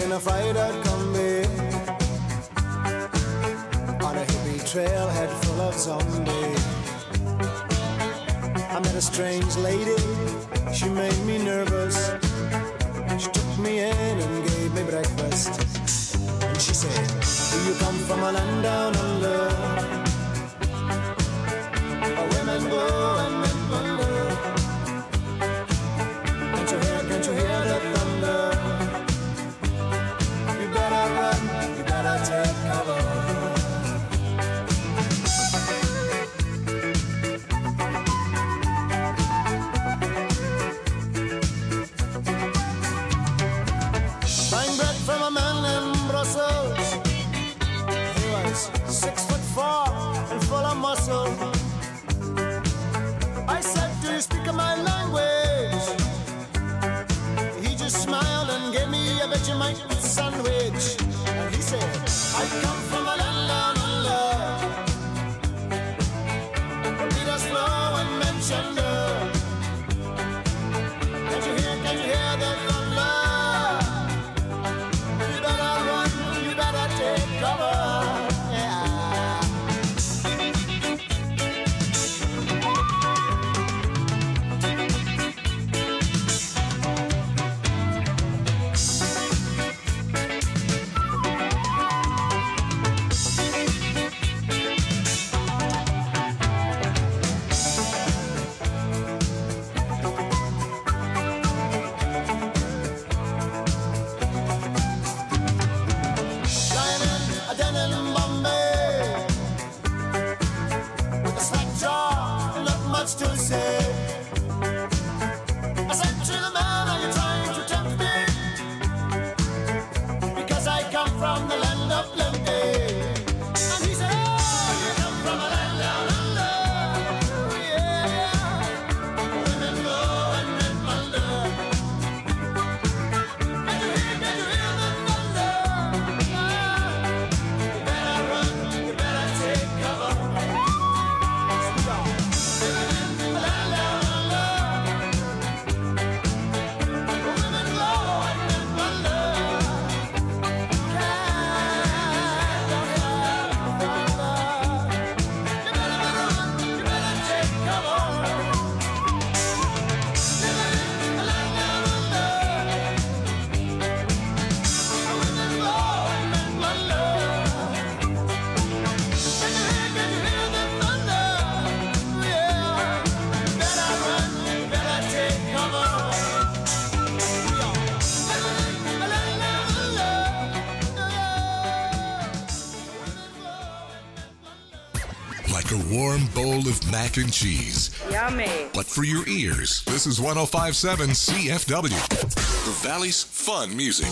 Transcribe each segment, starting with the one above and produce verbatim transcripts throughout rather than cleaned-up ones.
in a fried-out Kombi on a hippie trailhead full of zombies. I met a strange lady, she made me nervous. She took me in and gave me breakfast. And she said, do you come from a land down under, where women go and men wonder? Can't you hear, can't you hear the thunder? You better run, you better take cover. Six foot four and full of muscle. I said, do you speak my language? He just smiled and gave me a Vegemite sandwich. And he said, I come from a land down under, where Peter's flow and Manchester. Can't you hear, can't you hear the thunder? You better run, you better take cover. To say, I said to the man, are you trying to tempt me? Because I come from the land of plenty. And he said, oh, you come from a land down under, yeah, women go and men wonder. Can you hear, can you hear the thunder? Ah, you better run, you better take cover. A warm bowl of mac and cheese. Yummy. But for your ears, this is one oh five point seven C F W, the Valley's fun music.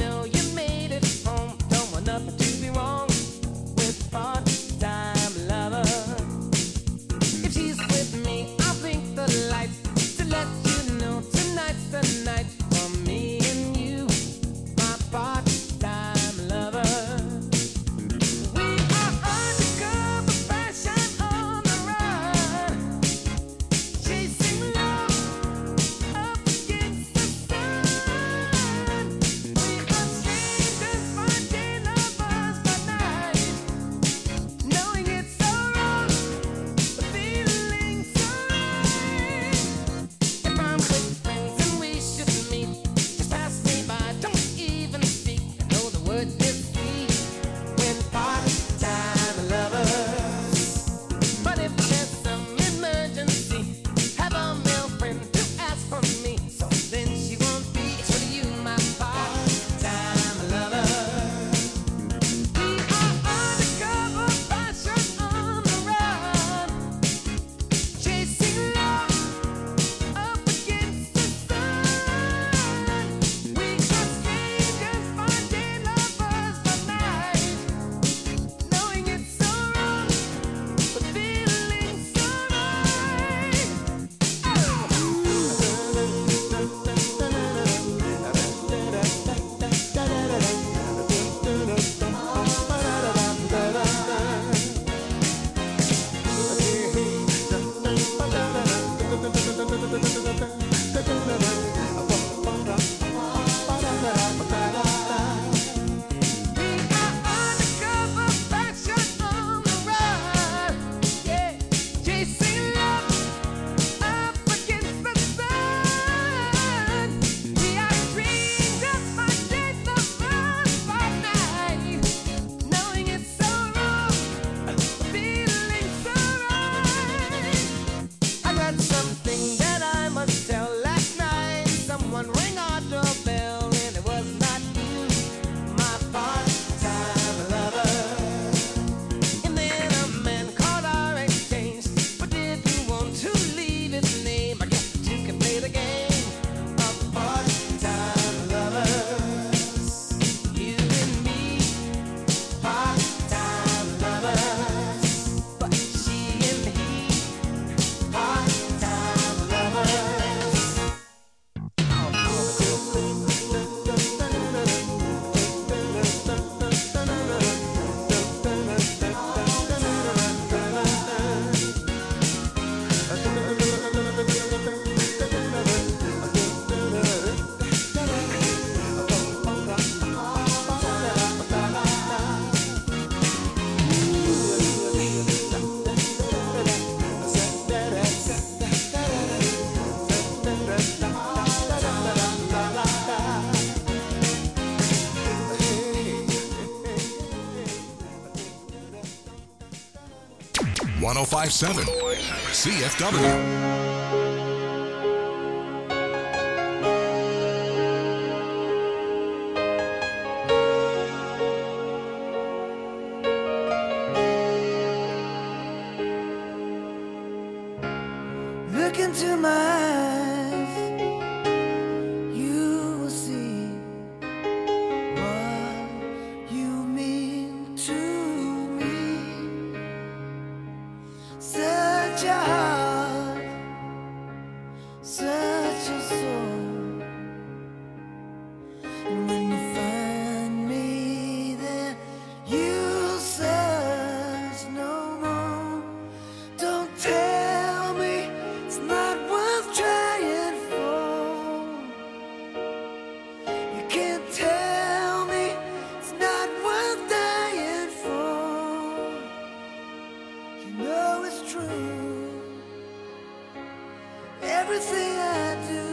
Nothing to be wrong with part-time love. one oh five point seven C F W. Look into my eyes, you will see what you mean to me. Such a heart, such a soul. And when you find me there, you'll search no more. Don't tell me it's not worth trying for. You can't tell me it's not worth dying for. You know it's true. Everything I do,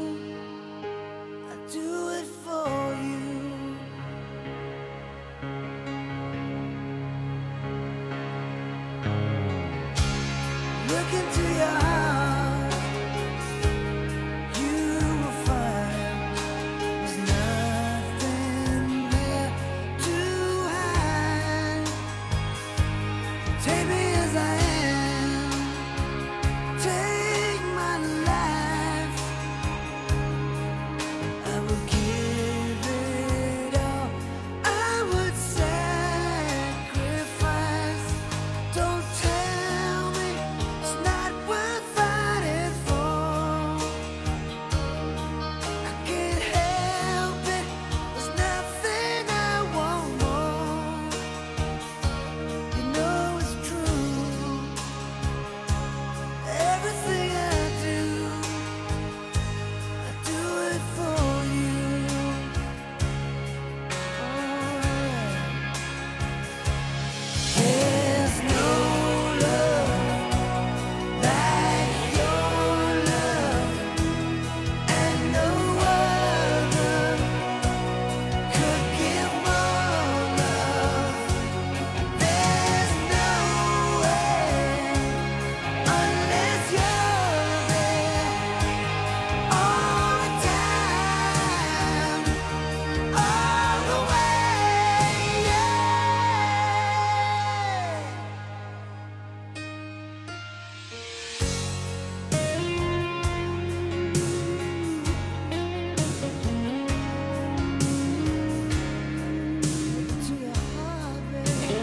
I do it for you. Look into your heart, you will find there's nothing there to hide. Take me as I am, take my life. I will give it all, I would sacrifice. Don't tell me it's not worth fighting for. I can't help it, there's nothing I want more. You know it's true. Everything I do, I do it for you. There's no love like your love, and no other could give more love. There's no way unless you're there all the time, all the way. Yeah. To your heart, baby.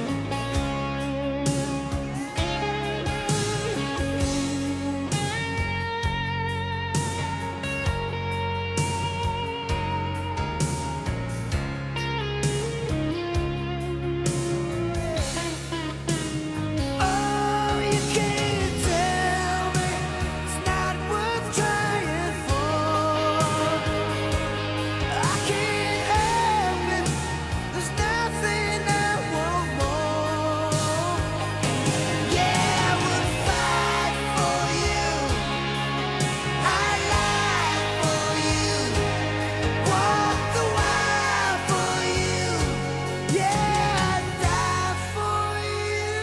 Oh, you can't tell me it's not worth trying for. I can't help it, there's nothing I want more. Yeah, I would fight for you, I'd lie for you, walk the wild for you. Yeah, I'd die for you.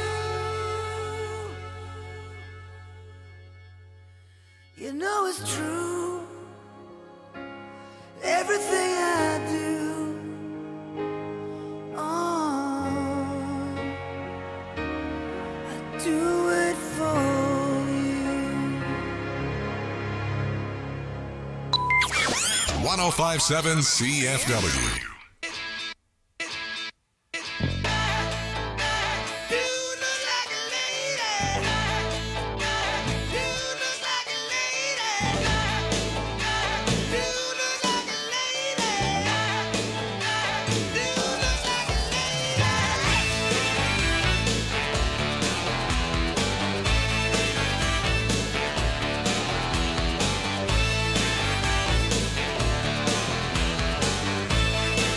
You know it's true. Everything I do, oh, I do it for you. one oh five point seven C F W. You look like a lady. You look like a lady. You look like a lady. You look like a lady.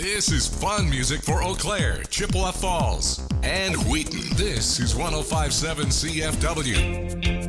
This is fun music for Eau Claire, Chippewa Falls, and Wheaton. This is one oh five point seven C F W.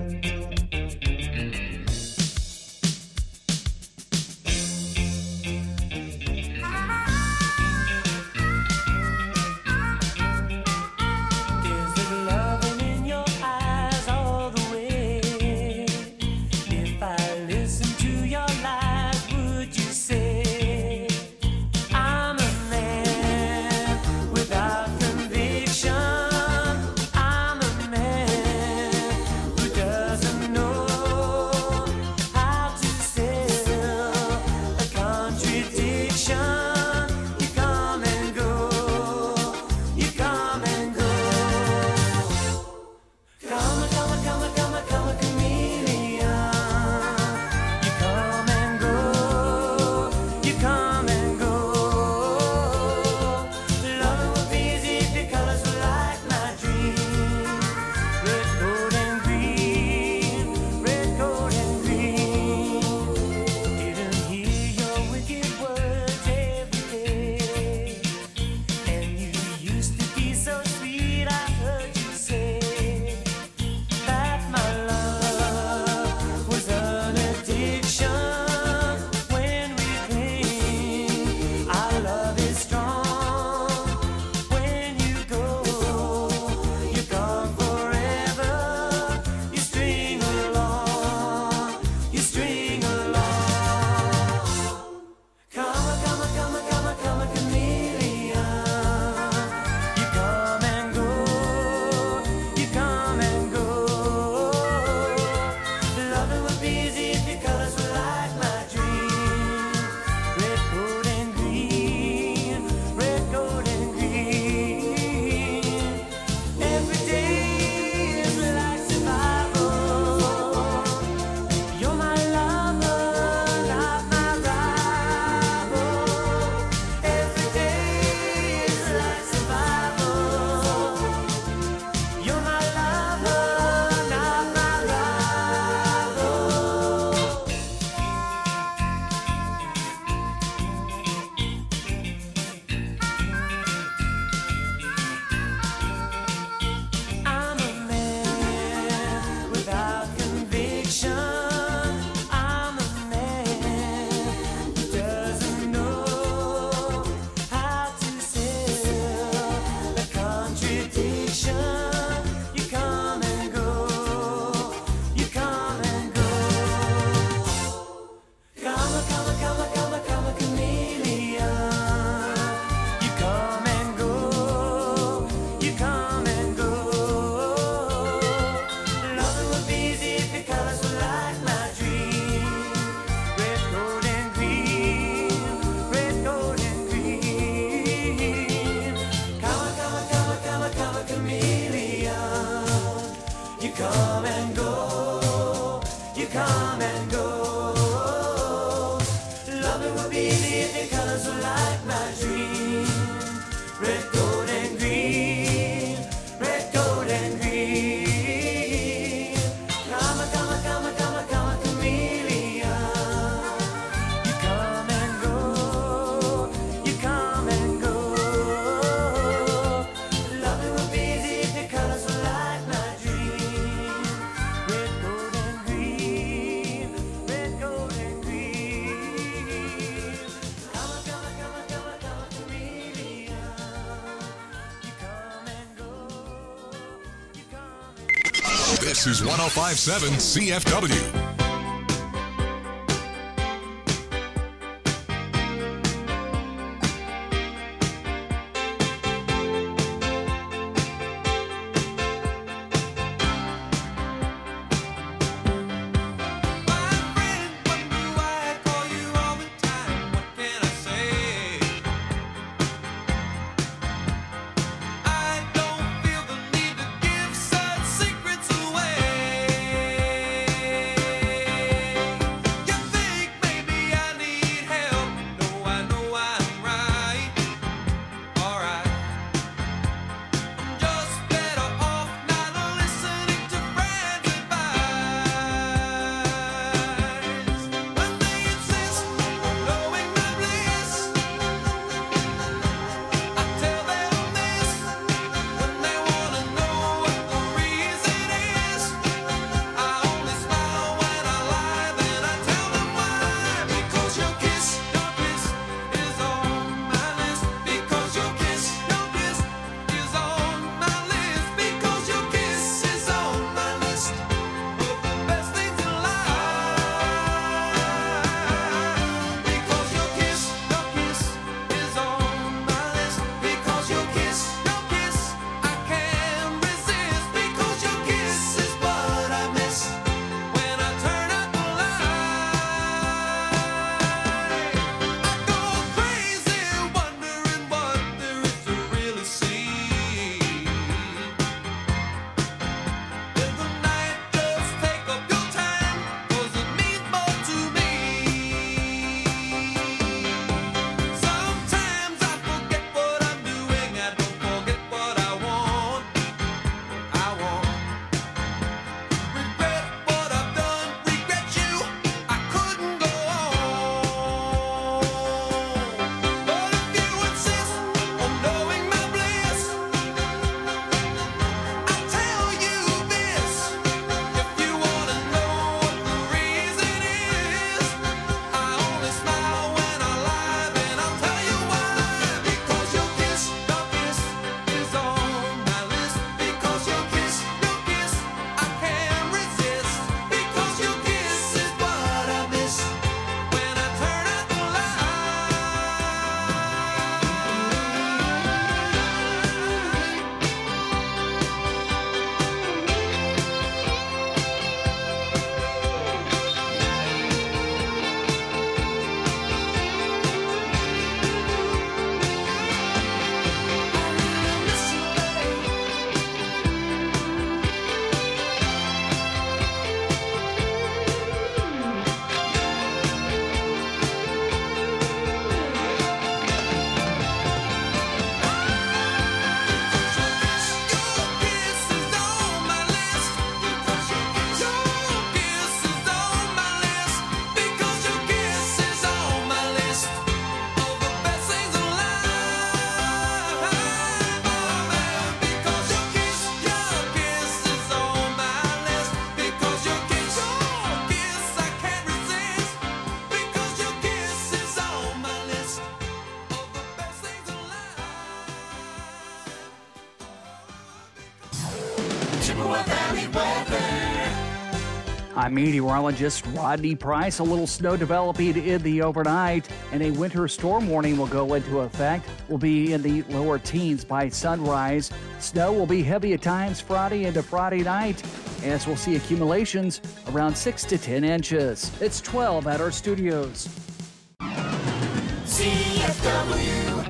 This is one oh five point seven C F W. Secrets away. I'm meteorologist Rodney Price. A little snow developing in the overnight, and a winter storm warning will go into effect. We'll be in the lower teens by sunrise. Snow will be heavy at times Friday into Friday night, as we'll see accumulations around six to ten inches. It's twelve at our studios. C F W.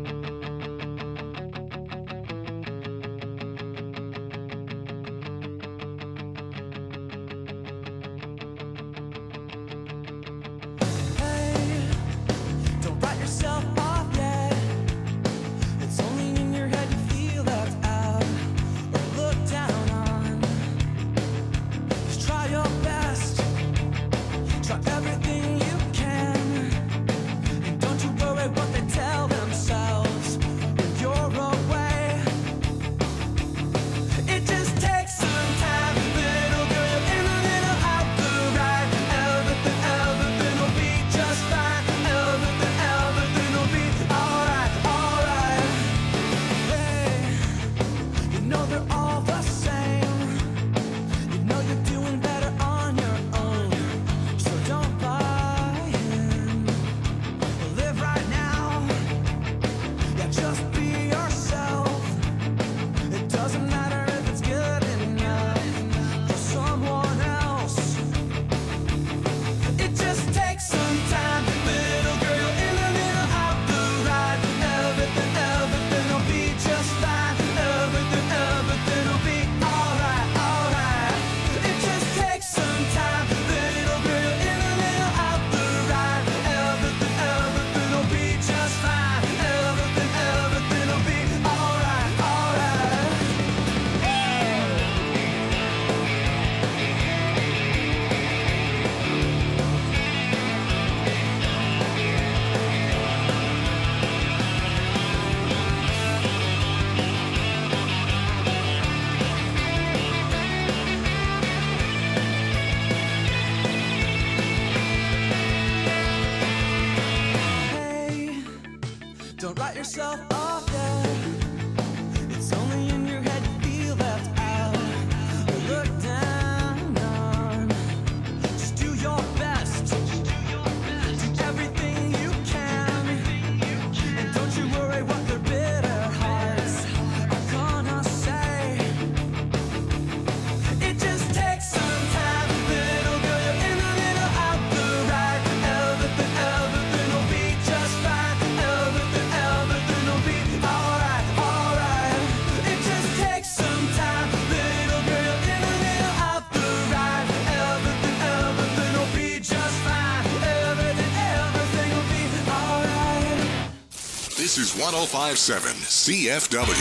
This is one oh five point seven C F W.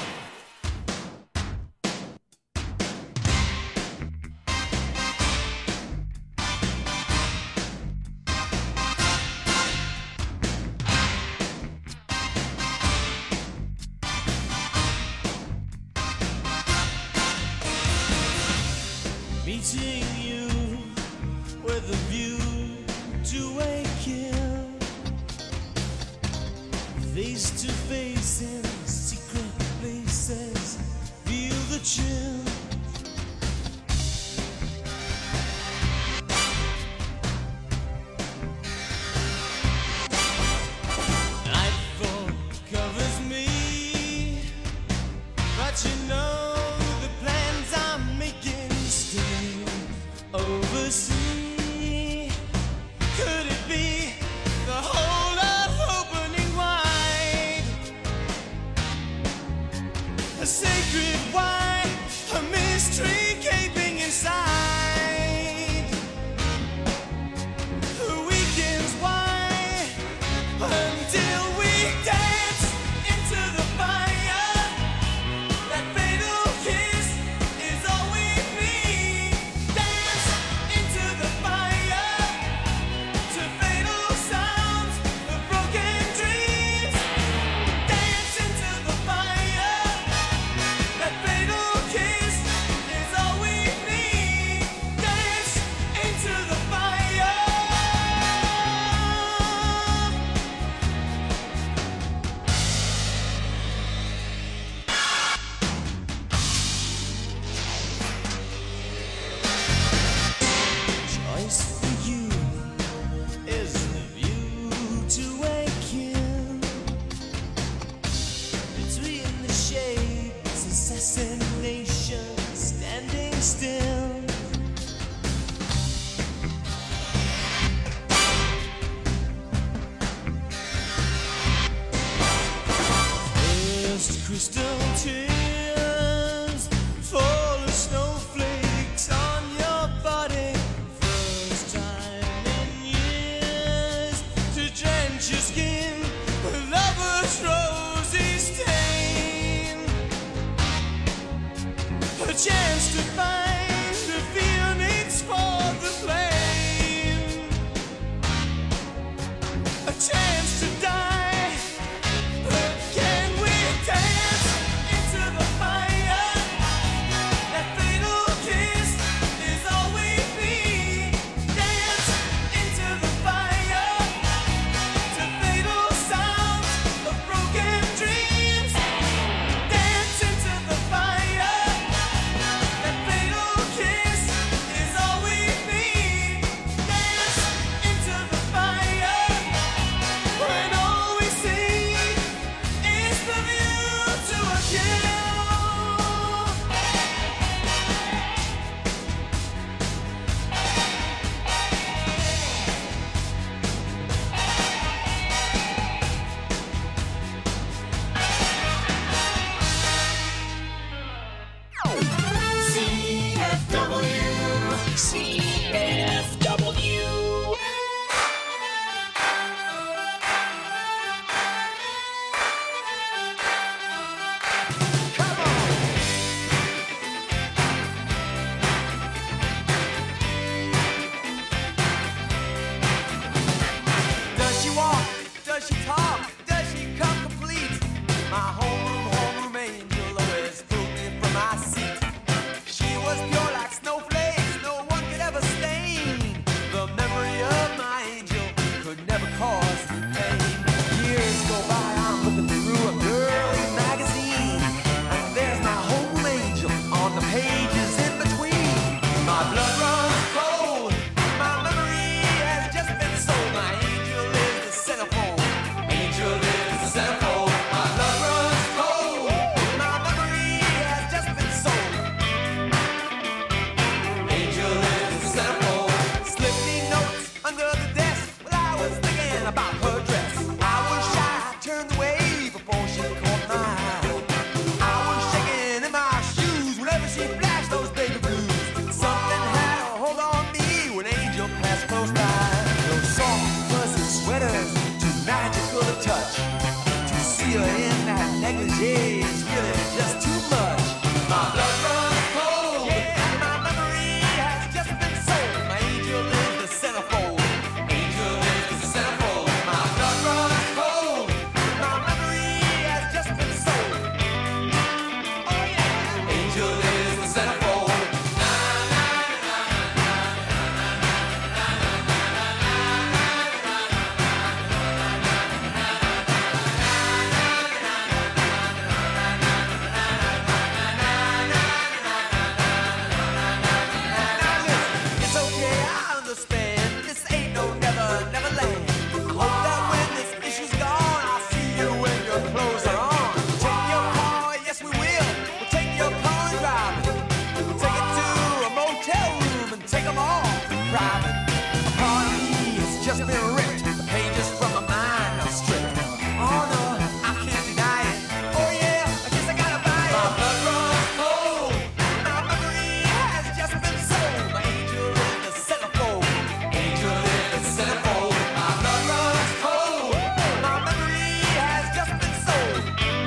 Meeting you with a view to a kill, face to face in secret places, feel the chill. Nightfall covers me, but you know oversea. Could it be the whole of opening wide? A sacred why, a mystery gaping inside. The weekends why, until we dance into the fire. That fatal kiss is all we need. Dance into does she talk? Does she come complete? My homeroom, homeroom angel always pulled me from my seat. She was pure like snowflakes, no one could ever stain. The memory of my angel could never cause me pain. Years go by, I'm looking through a girly magazine, and there's my home angel on the pages in between. My blood runs cold, my memory has just been sold. My angel is the centerfold, angel is the centerfold. My blood runs cold, my memory has just been sold. Angel is the centerfold. Slip me notes under the desk while I was thinking about her dress. I was shy, turned away before she caught my eye. I was shaking in my shoes whenever she flashed those baby blues. Something had a hold on me when Angel passed close by. Those soft, fuzzy sweaters, too magical to touch. To see her in that negligee is really just too much. My blood runs cold, yeah, my memory has just been sold. My angel is the centerfold, angel is the centerfold. My blood runs cold, my memory has just been sold. Oh yeah, angel is the centerfold. It's okay, I understand. This ain't no never, never land. I hope that when this issue's gone, I'll see you when your clothes are on. Take your car, yes we will. We'll take your car and drive it. We'll take it to a motel room and take them all private. A part of me has just been ripped. The pages from my mind are stripped. Oh no, I can't deny it. Oh yeah, I guess I gotta buy it. My blood runs cold. My memory has just been sold. My angel is the centerfold. Angel is the centerfold. My blood runs cold. My memory has just been sold.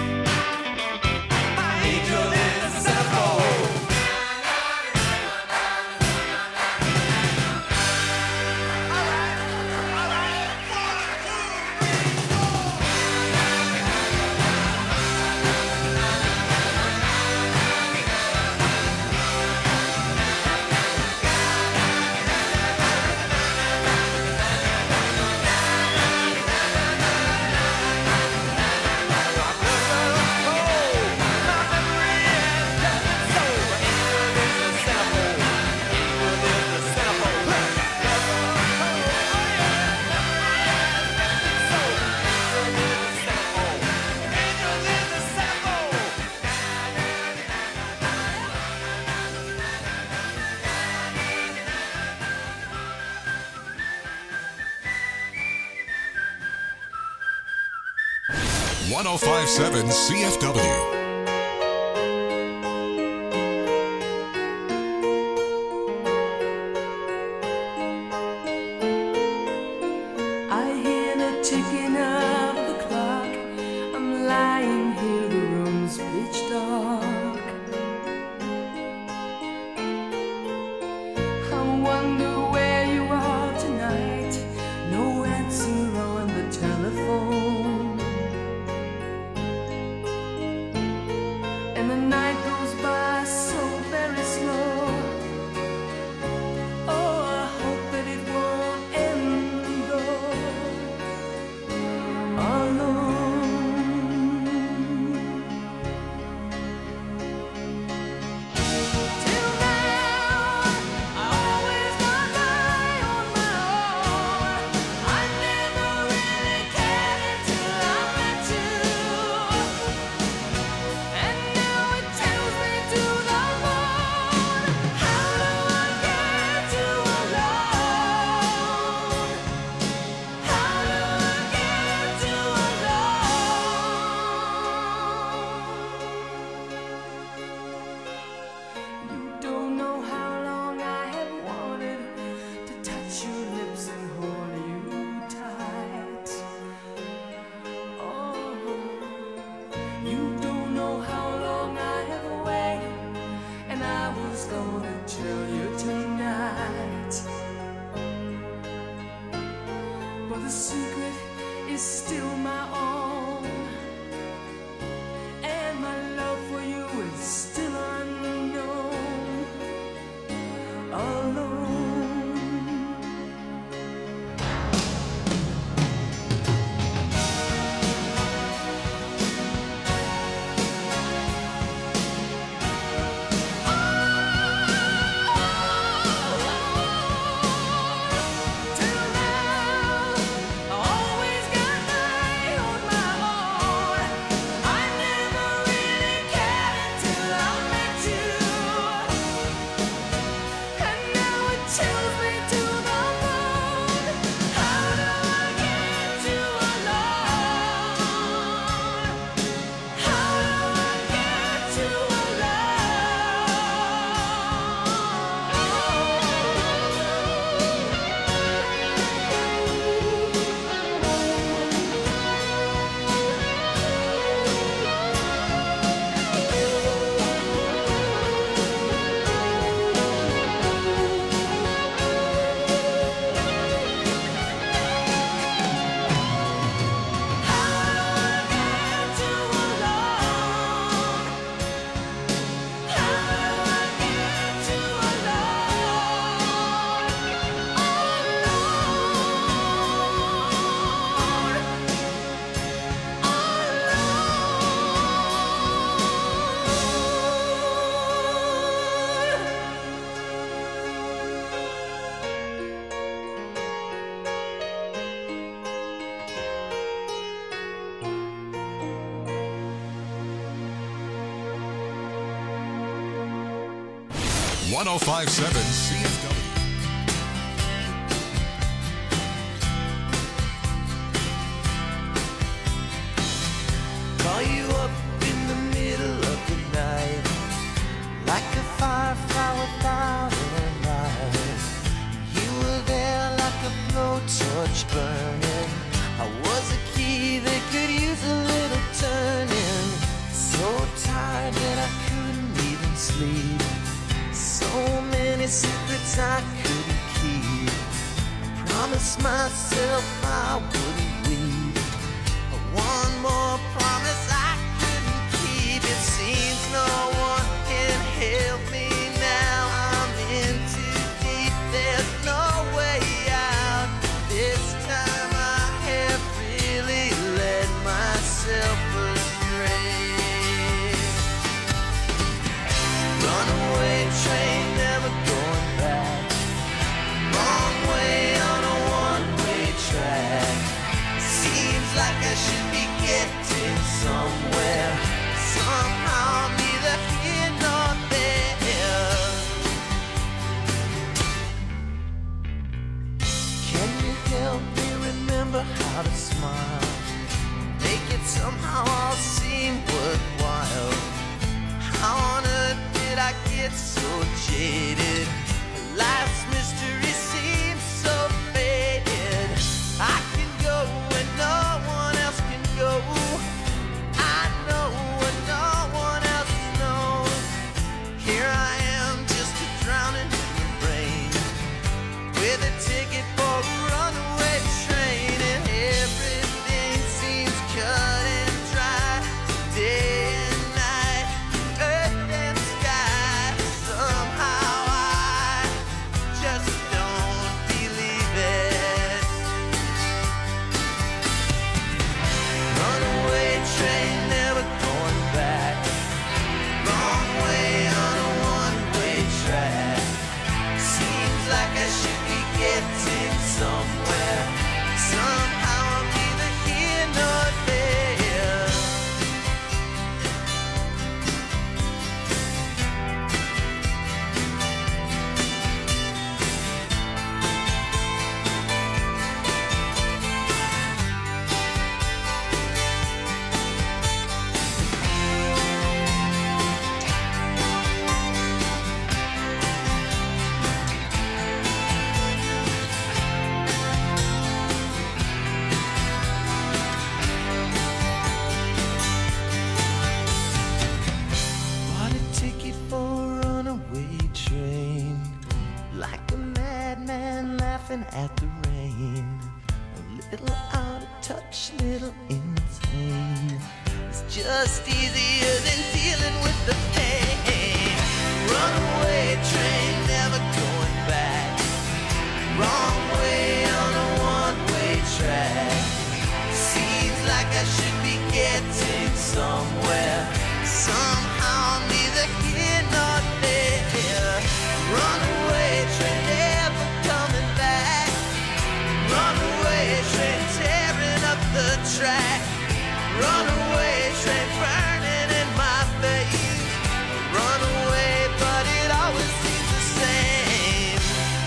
My angel is the centerfold. All right, all right. One, two, three, four. one oh five point seven C F W. I hear the ticking of the clock. I'm lying here, the room's pitch dark. I wonder where you are tonight. No answer on the telephone. And the night goes by so very slow. Oh, I hope that it won't end though. one oh five point seven C F W. Call you up in the middle of the night, like a firefly without a light. You were there like a blowtorch burning. I was a key that could use a little turning. So tired that I couldn't even sleep. So many secrets I couldn't keep. I promised myself I wouldn't leave. One more promise I couldn't keep. It seems no one can help me now. I'm in too deep. There's no way out. This time I have really led myself astray. Runaway train, never going back. Wrong way on a one-way track. Seems like I should be getting somewhere. Somehow I'm neither here nor there. Can you help me remember how to smile? Make it somehow all seem worthwhile. How on earth did I get so jaded? Life's mystery seems so faded. I can go when no one else can go. I know what no one else knows. Here I am, just a drowning in the rain, with a ticket for a runaway train, and everything seems cut and dry. Day and night, earth and sky. Somehow I just don't believe it. Runaway train, never going back. Wrong way on a one-way track. Seems like I should be getting somewhere. Somehow I'm neither here nor there. Bought a ticket for a runaway train, like a madman laughing at the rain. A little out of touch, little insane. It's just easier than dealing with the pain. Runaway train, never going back. Wrong way on a one-way track. Seems like I should be getting somewhere. Somehow I'm neither here nor there. Runaway train, never coming back. Runaway train, tearing up the track. Runaway train, burning in my face. Runaway, but it always seems the same.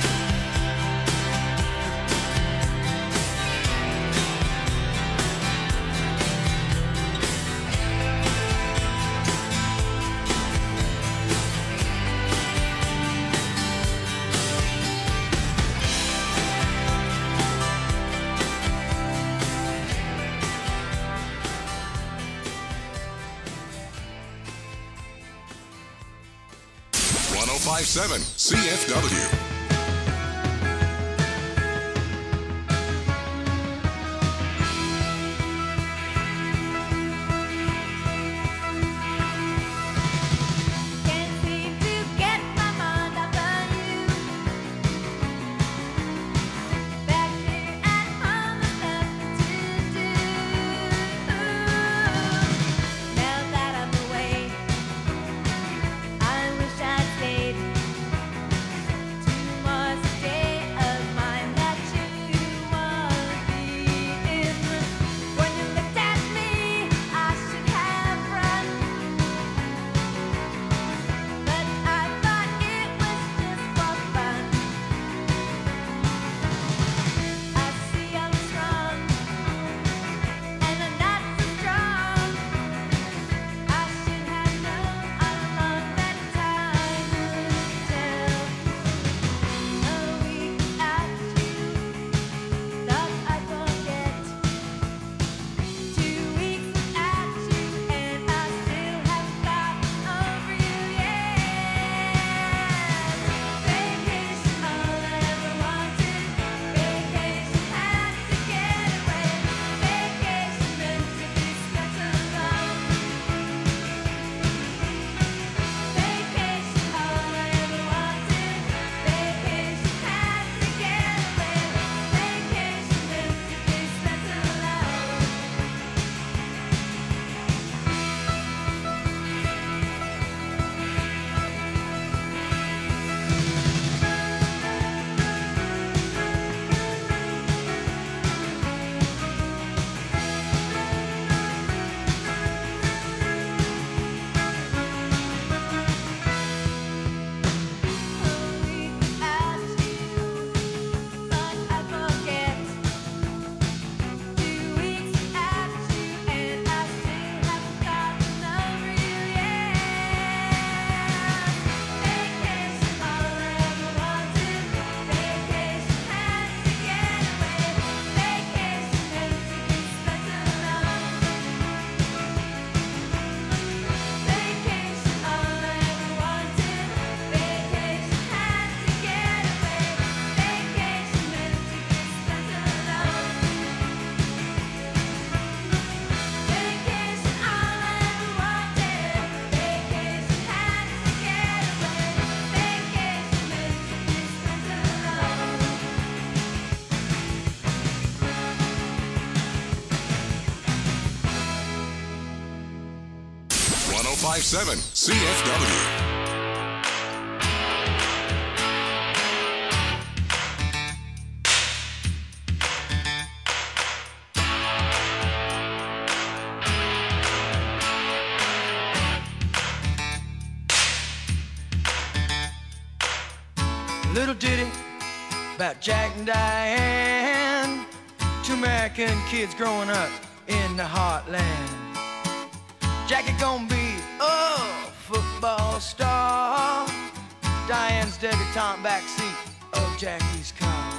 one oh five point seven C F W. Can't seem to get my mind off of you. Back here at home, there's nothing to do. Now that I'm away, I wish I'd stayed to five seven C F W. Little ditty about Jack and Diane, two American kids growing up in the heartland. Jackie gonna be a football star, Diane's debutante backseat of Jackie's car.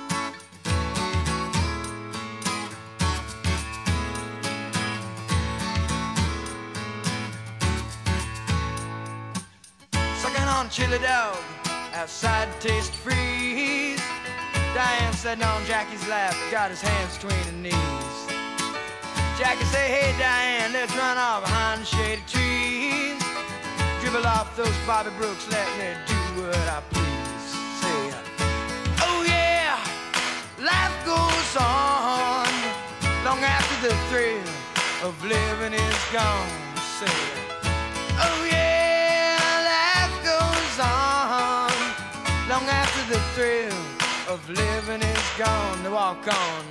Sucking on a chili dog outside the taste freeze. Diane sitting on Jackie's lap, got his hands between her knees. Jackie say, hey Diane, let's run off behind the shady trees. Dribble off those Bobby Brooks, let me do what I please. Say, oh yeah, life goes on long after the thrill of living is gone. Say, oh yeah, life goes on long after the thrill of living is gone. To walk on.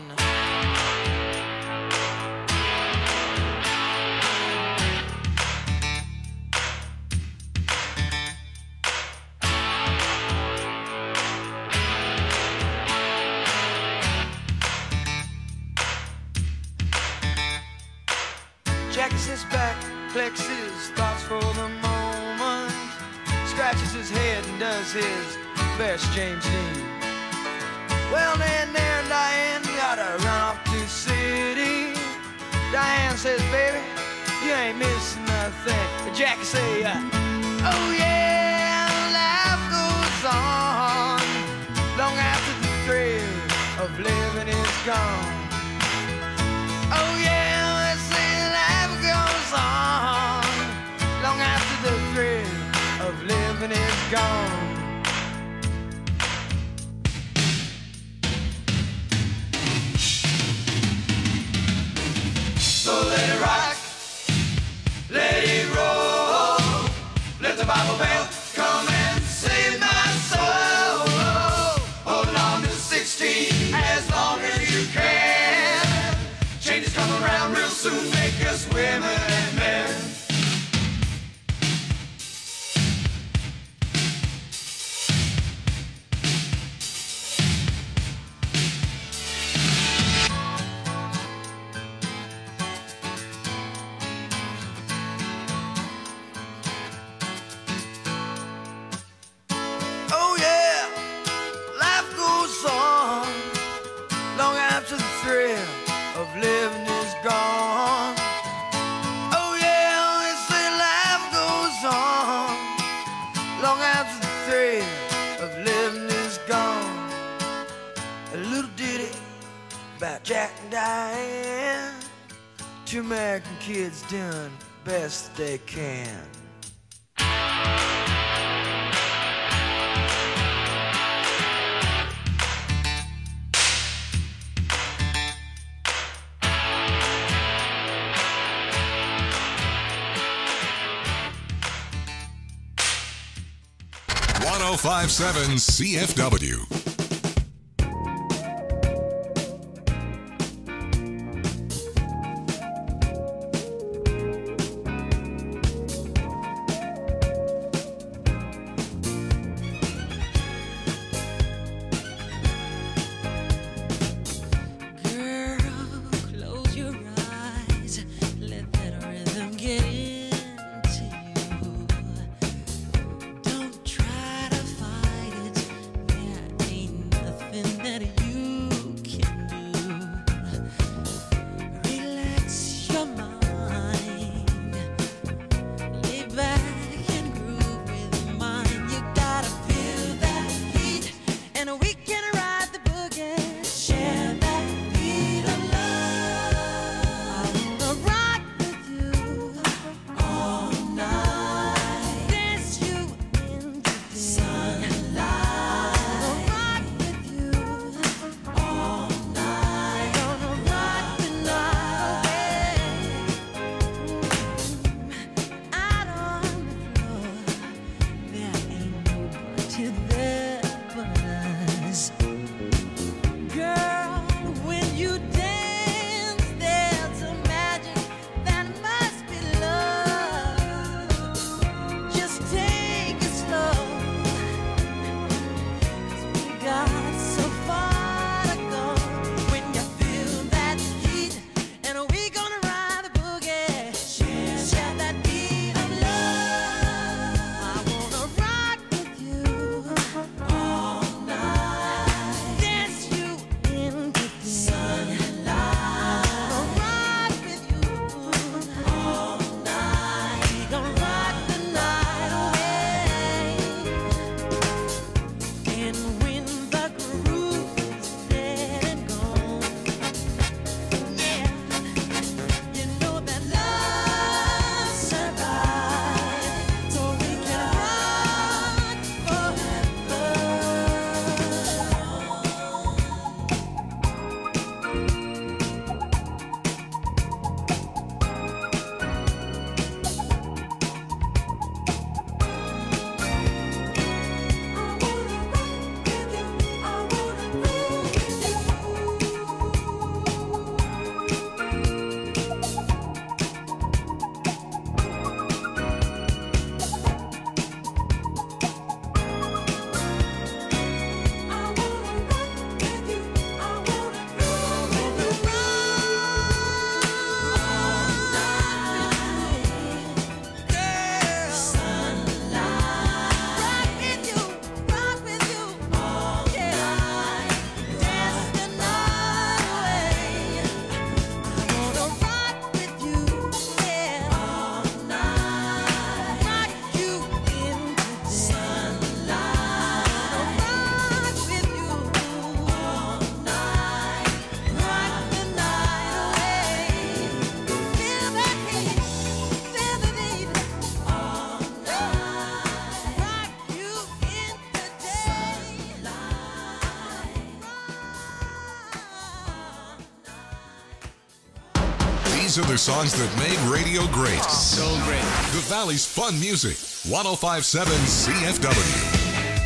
Jackie sits back, collects his thoughts for the moment, scratches his head and does his best James Dean. Well, then there, Diane, gotta run off to the city. Diane says, baby, you ain't missing nothing. Jackie say, uh, oh yeah, life goes on long after the thrill of living is gone. Oh yeah, they say life goes on long after the thrill of living is gone. So let it rock, let it roll, let the Bible bell come and save my soul. Hold on to sixteen as long as you can. Changes come around real soon, make us women and men. Oh yeah, life goes on long after the thrill of living is gone. Oh yeah, they say life goes on long after the thrill of living is gone. A little ditty about Jack and Diane, two American kids doing best they can. one oh five point seven C F W. Close your eyes, let that rhythm get into you. Don't try to fight it, there These are the songs that made radio great. So great. The Valley's fun music. one oh five point seven C F W.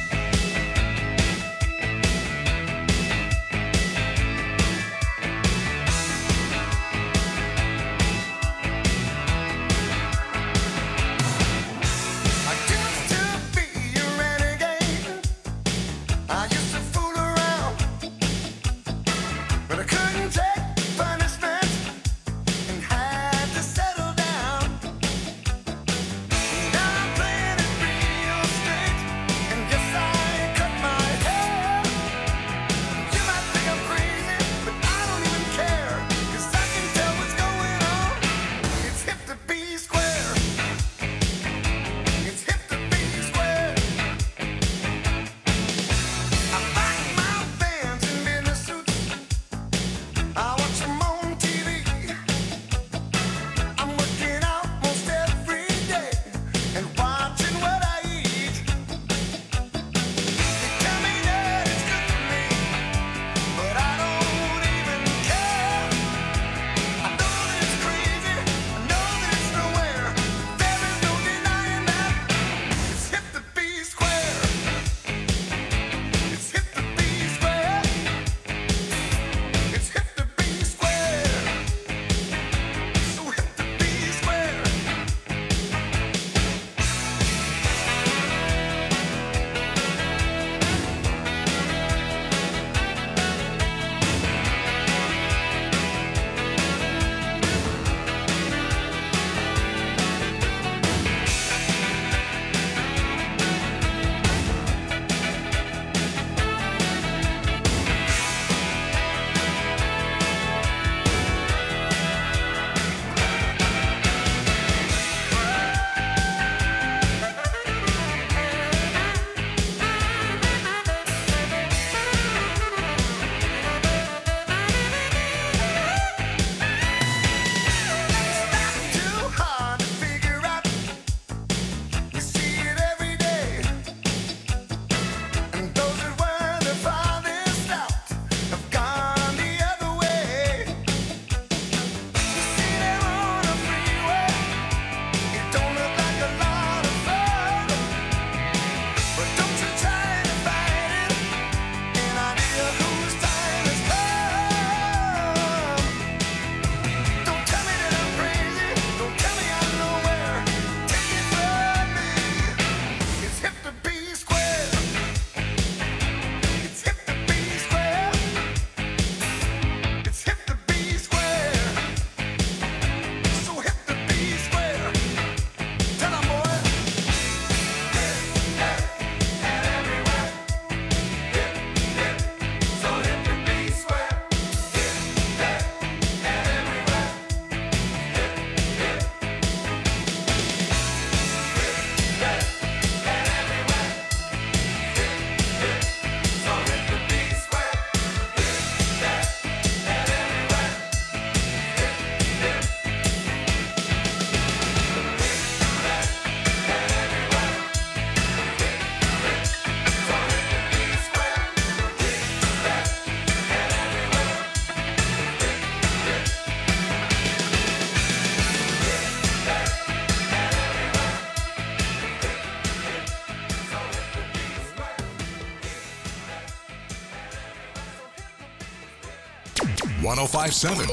one oh five point seven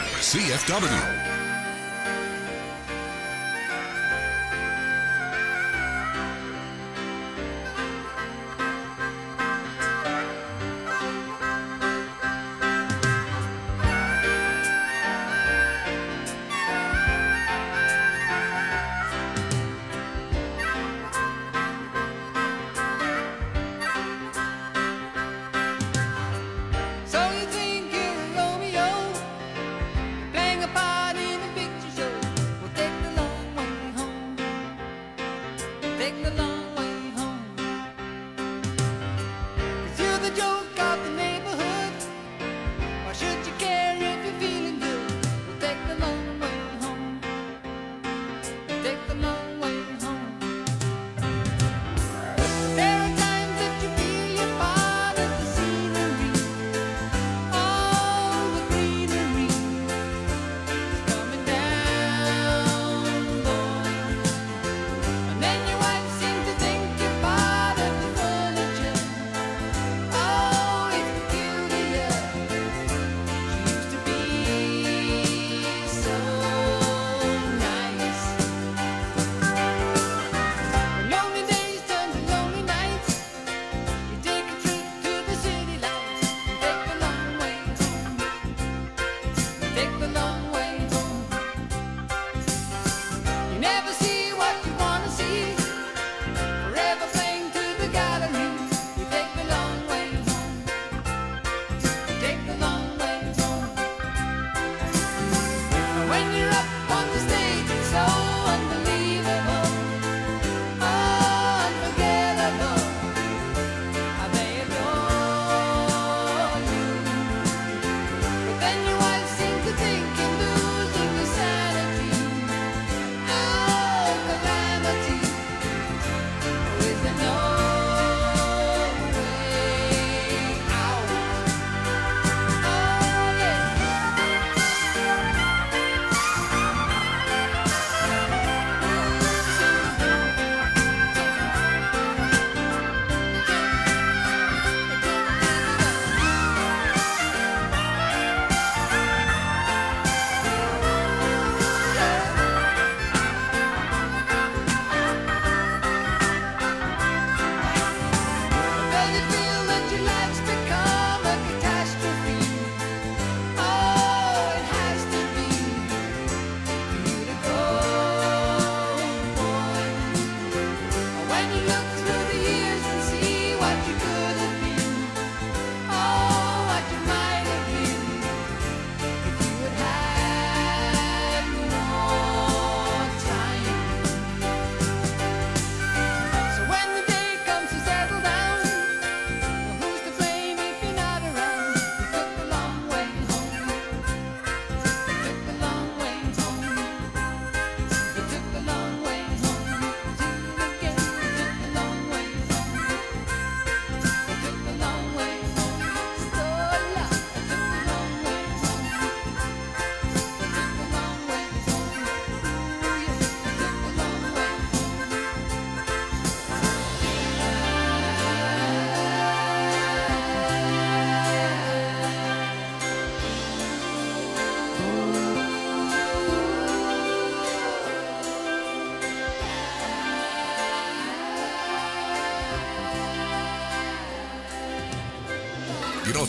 C F W. So you think you're Romeo, playing a part in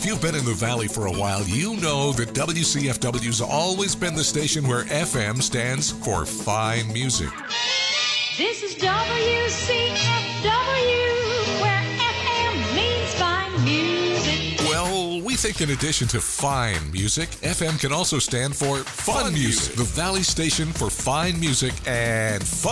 if you've been in the Valley for a while, you know that W C F W's always been the station where F M stands for fine music. This is W C F W, where F M means fine music. Well, we think in addition to fine music, F M can also stand for fun music. The Valley station for fine music and fun